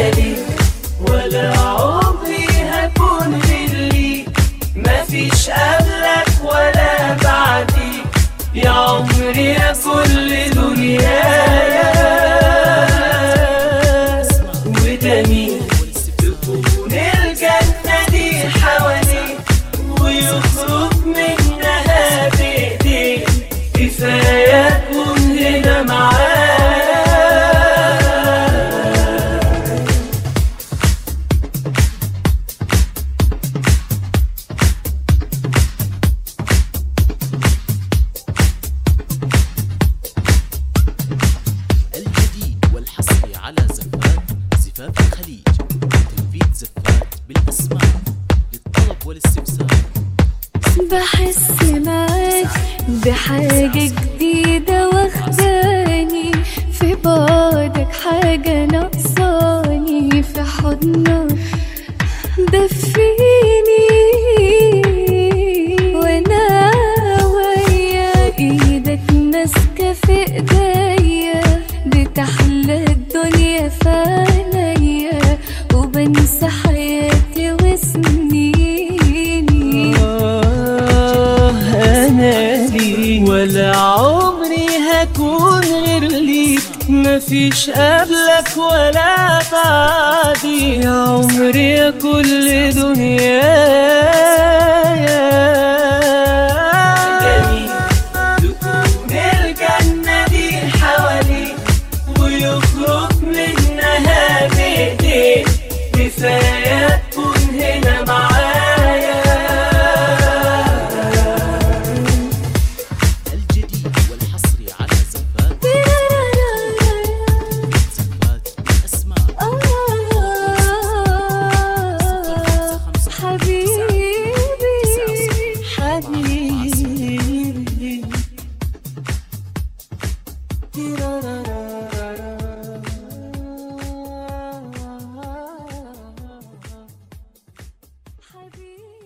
ليك ولا عمري هكون غير ليك، مفيش قبلك ولا بعديك، يا عمري يا كل دنيايا. وده مين تكون الجنة دي حواليك ويخرج منها بإيديك، كفاية تكون هنا معايا. الجديد والحصري على زفاف الخليج، تنفيذ زفات بالأسماء للطلب والاستفسار. بحس معاك بحاجة جديدة واخداني، في بعدك حاجة ناقصاني، في حضنك دفيني وانا ويا ايدك ماسكة في ايديا، بتحلى الدنيا في عينيا وبنسى حياتي وسنيني. أنا ليك ولا عمري هكون غير ليك، مفيش قبلك ولا بعدي، يا عمري يا كل دنيايا. جميل تكون الجنة دي حواليك ويخرج منها بإيديك، كفاية تكون هنا معايا. الجديد والحصري على زفات بالأسماء. حبيبي حبيبي